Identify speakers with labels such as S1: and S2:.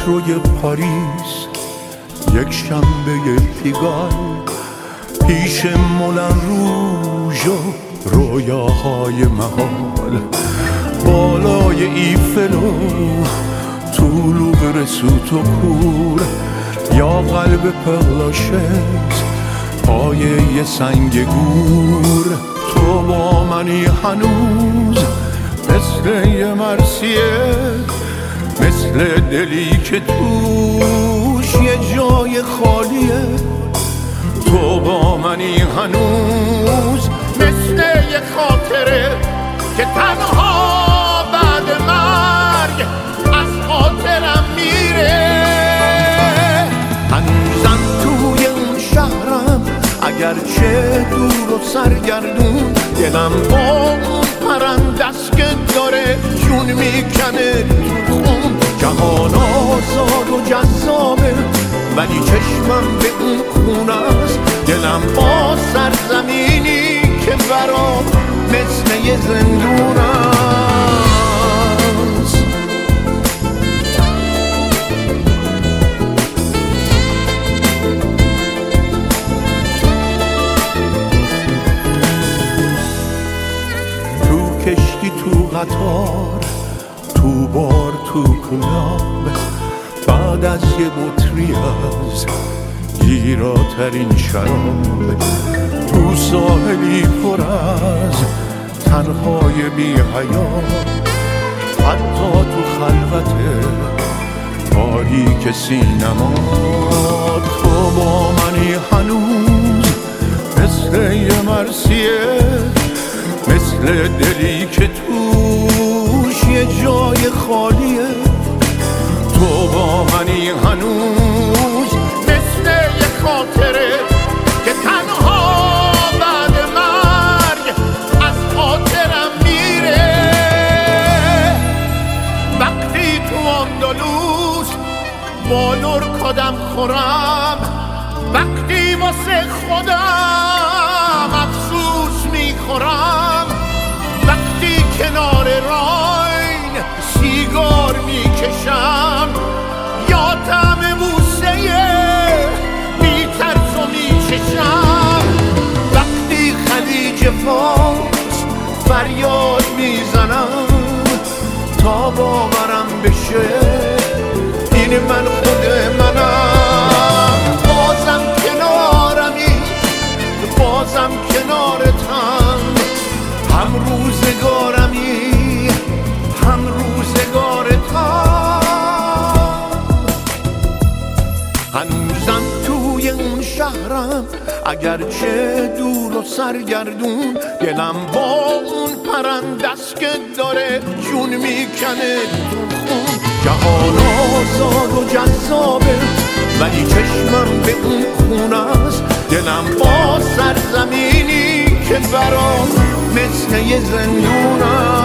S1: متروی پاریس یک شنبه پیگال، پیش مولن روژ و رویاهای محال، بالای ایفل و طولوق رسوت و کور، یا قلب پرلاشز پایه سنگ گور. تو با منی هنوز مثل یه مرثیه، مثل دلی که توش یه جای خالیه. تو با منی هنوز مثل یه خاطره که تنها بعد مرگ از خاطرم میره. هنوزم توی اون شهرم اگرچه دور و سرگردون، دلم با اون پرندست که داره جون میکنه تو خون. جهان آزاد و جذابه ولی چشمم به اون خونه است، دلم با سرزمینی که برام مثل یه زندون است. تو کشتی، تو قطار، تو بار، تو کلاب، بعد از یه بطری از گیراترین شراب، تو ساحلی پر از تنهای بی حیا، حتی تو خلوت تاریک سینما. تو با منی هنوز مثل یه مرثیه، مثل دلی که توش یه جای خالیه. تو با منی هنوز مثل یه خاطره که تنها بعد مرگ از خاطرم میره. وقتی تو اندلس با لرکادم خورم، وقتی واسه خودم افسوس میخورم، وقتی کنار راین سیگار میکشم، یا طعم بوسه بی ترس و میچشم، وقتی خلیج فارس فریاد میزنم تا باورم بشه این من خود منم. بازم کنارمی، بازم کنارتم، هم روزگارمی، هم روزگارتم. هنوزم توی اون شهرم اگرچه دور و سرگردون، دلم با اون پرندست که داره جون میکنه تو خون. جهان آزاد و جذابه ولی چشمم به اون خونه است، دلم با سرزمینی که برام مثل یه زندون است.